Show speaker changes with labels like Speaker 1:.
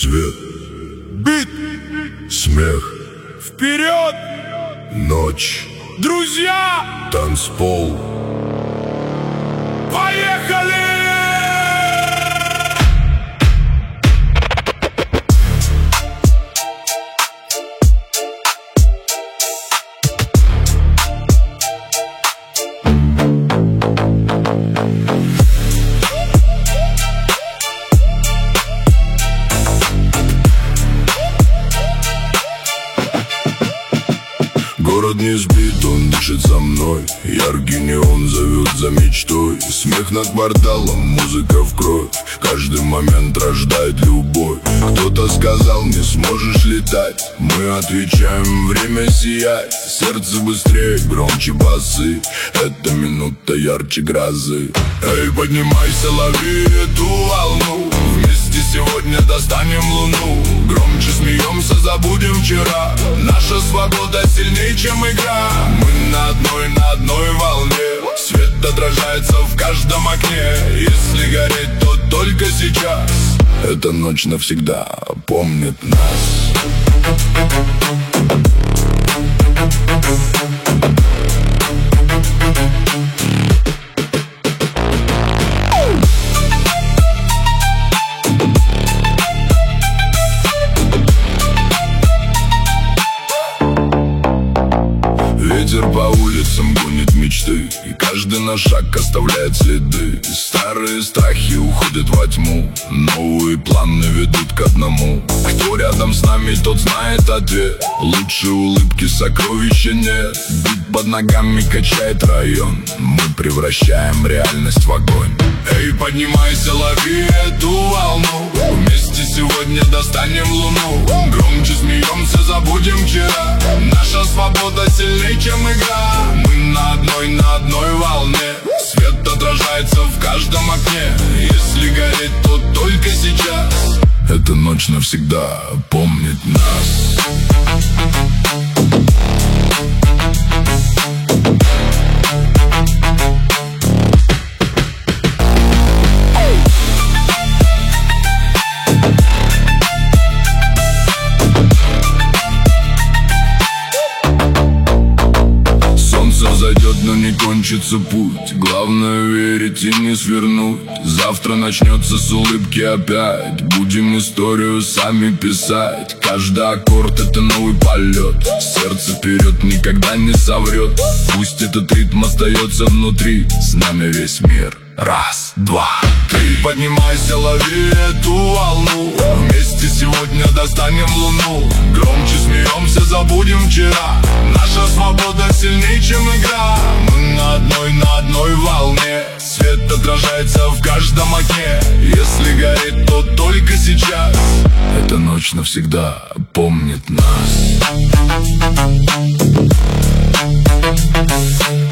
Speaker 1: Свет,
Speaker 2: бит,
Speaker 1: смех,
Speaker 2: вперед,
Speaker 1: ночь,
Speaker 2: друзья,
Speaker 1: танцпол.
Speaker 2: поехали!
Speaker 1: Город не спит, он дышит со мной. Яркий неон зовет за мечтой. Смех над кварталом, музыка в кровь. Каждый момент рождает любовь. Кто-то сказал, не сможешь летать. Мы отвечаем, время сияет. Сердце быстрее, громче басы. Эта минута ярче грозы. Эй, поднимайся, лови эту волну. Вместе сегодня достанем луну. Громче смеемся, забудем вчера. Наша свобода сильнее, чем игра. Мы на одной волне. Свет отражается в каждом окне. Если гореть, то только сейчас. Эта ночь навсегда помнит нас. Ветер по улицам гонит мечты, и каждый наш шаг оставляет следы. Старые страхи уходят во тьму, новые планы ведут к одному. Кто рядом с нами, тот знает ответ. Лучше улыбки сокровища нет. Бит под ногами качает район. Мы превращаем реальность в огонь. Эй, поднимайся, лови эту волну. Вместе сегодня достанем луну. Громче смеемся, забудем вчера. Наша свобода сильнее, чем игра. Мы на одной волне. Свет отражается в каждом окне. Если гореть, то только сейчас. Эта ночь навсегда помнит нас. Зайдет, но не кончится путь. Главное верить и не свернуть. Завтра начнется с улыбки опять. Будем историю сами писать. Каждый аккорд — это новый полет. Сердце вперед никогда не соврет. Пусть этот ритм остается внутри. С нами весь мир. Раз, два, три. Поднимайся, лови эту волну. Вместе сегодня достанем луну. Громче смеемся, забудем вчера. Наша свобода сильнее, чем игра. Мы на одной волне. Свет отражается в каждом окне. Если гореть, то только сейчас. Эта ночь навсегда помнит нас.